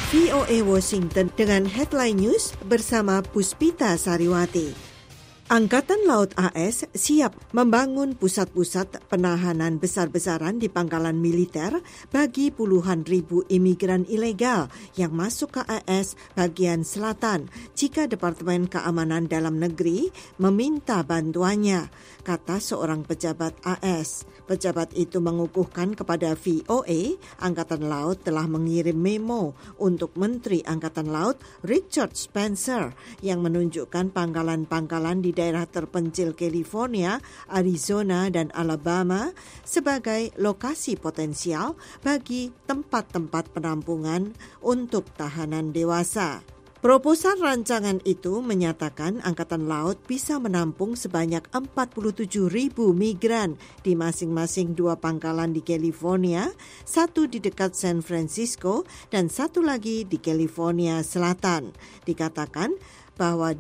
VOA Washington dengan Headline News bersama Puspita Sariwati. Angkatan Laut AS siap membangun pusat-pusat penahanan besar-besaran di pangkalan militer bagi puluhan ribu imigran ilegal yang masuk ke AS bagian selatan jika Departemen Keamanan Dalam Negeri meminta bantuannya, kata seorang pejabat AS. Pejabat itu mengukuhkan kepada VOA, Angkatan Laut telah mengirim memo untuk Menteri Angkatan Laut Richard Spencer yang menunjukkan pangkalan-pangkalan di daerah terpencil California, Arizona, dan Alabama sebagai lokasi potensial bagi tempat-tempat penampungan untuk tahanan dewasa. Proposal rancangan itu menyatakan Angkatan Laut bisa menampung sebanyak 47.000 migran di masing-masing dua pangkalan di California, satu di dekat San Francisco dan satu lagi di California Selatan. Dikatakan bahwa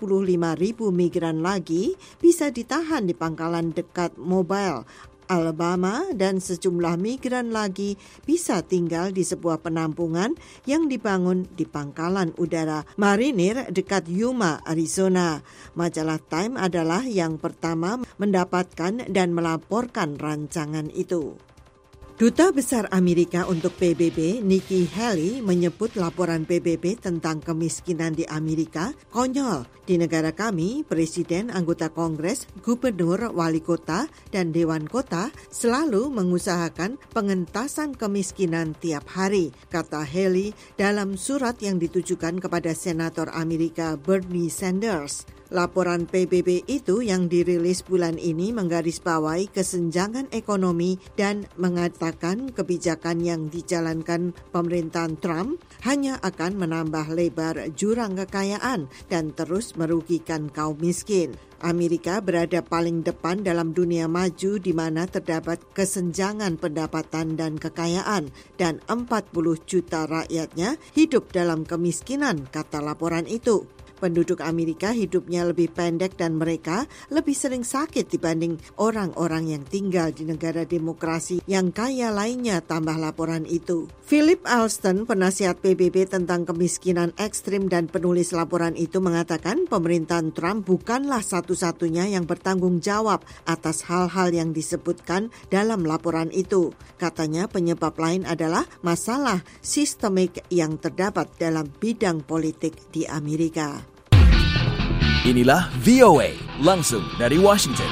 25.000 migran lagi bisa ditahan di pangkalan dekat Mobile, Alabama, dan sejumlah migran lagi bisa tinggal di sebuah penampungan yang dibangun di pangkalan udara marinir dekat Yuma, Arizona. Majalah Time adalah yang pertama mendapatkan dan melaporkan rancangan itu. Duta Besar Amerika untuk PBB, Nikki Haley, menyebut laporan PBB tentang kemiskinan di Amerika konyol. Di negara kami, Presiden, anggota Kongres, Gubernur, Wali Kota, dan Dewan Kota selalu mengusahakan pengentasan kemiskinan tiap hari, kata Haley dalam surat yang ditujukan kepada Senator Amerika Bernie Sanders. Laporan PBB itu yang dirilis bulan ini menggarisbawahi kesenjangan ekonomi dan mengatakan kebijakan yang dijalankan pemerintahan Trump hanya akan menambah lebar jurang kekayaan dan terus merugikan kaum miskin. Amerika berada paling depan dalam dunia maju di mana terdapat kesenjangan pendapatan dan kekayaan dan 40 juta rakyatnya hidup dalam kemiskinan, kata laporan itu. Penduduk Amerika hidupnya lebih pendek dan mereka lebih sering sakit dibanding orang-orang yang tinggal di negara demokrasi yang kaya lainnya, tambah laporan itu. Philip Alston, penasihat PBB tentang kemiskinan ekstrim dan penulis laporan itu, mengatakan pemerintahan Trump bukanlah satu-satunya yang bertanggung jawab atas hal-hal yang disebutkan dalam laporan itu. Katanya penyebab lain adalah masalah sistemik yang terdapat dalam bidang politik di Amerika. Inilah VOA, langsung dari Washington.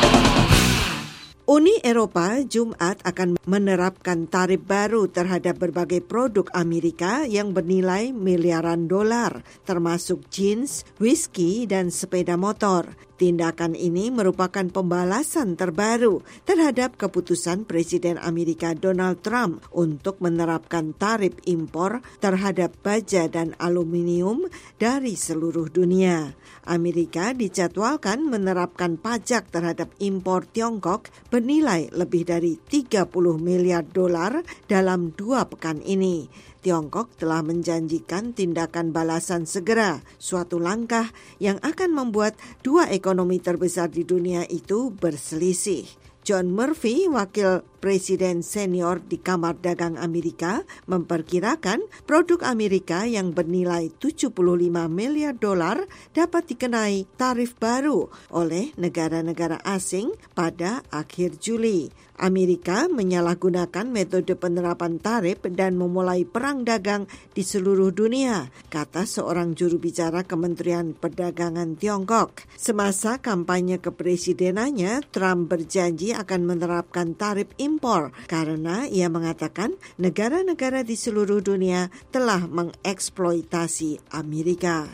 Uni Eropa Jumat akan menerapkan tarif baru terhadap berbagai produk Amerika yang bernilai miliaran dolar, termasuk jeans, whisky, dan sepeda motor. Tindakan ini merupakan pembalasan terbaru terhadap keputusan Presiden Amerika Donald Trump untuk menerapkan tarif impor terhadap baja dan aluminium dari seluruh dunia. Amerika dijadwalkan menerapkan pajak terhadap impor Tiongkok bernilai lebih dari 30 miliar dolar dalam 2 pekan ini. Tiongkok telah menjanjikan tindakan balasan segera, suatu langkah yang akan membuat dua ekonomi terbesar di dunia itu berselisih. John Murphy, wakil presiden senior di Kamar Dagang Amerika, memperkirakan produk Amerika yang bernilai 75 miliar dolar dapat dikenai tarif baru oleh negara-negara asing pada akhir Juli. Amerika menyalahgunakan metode penerapan tarif dan memulai perang dagang di seluruh dunia, kata seorang juru bicara Kementerian Perdagangan Tiongkok. Semasa kampanye kepresidenannya, Trump berjanji akan menerapkan tarif impor karena ia mengatakan negara-negara di seluruh dunia telah mengeksploitasi Amerika.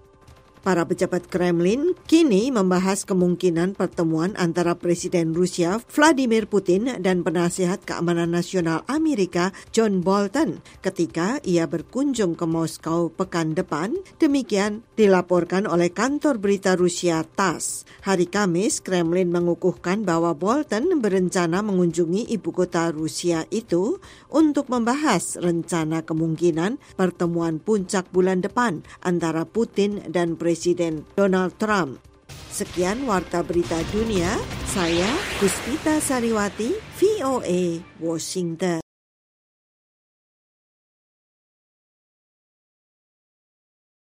Para pejabat Kremlin kini membahas kemungkinan pertemuan antara Presiden Rusia Vladimir Putin dan penasihat keamanan nasional Amerika John Bolton ketika ia berkunjung ke Moskow pekan depan. Demikian dilaporkan oleh kantor berita Rusia TASS. Hari Kamis, Kremlin mengukuhkan bahwa Bolton berencana mengunjungi ibu kota Rusia itu untuk membahas rencana kemungkinan pertemuan puncak bulan depan antara Putin dan Presiden Donald Trump. Sekian Warta Berita Dunia, saya Puspita Sariwati, VOA, Washington.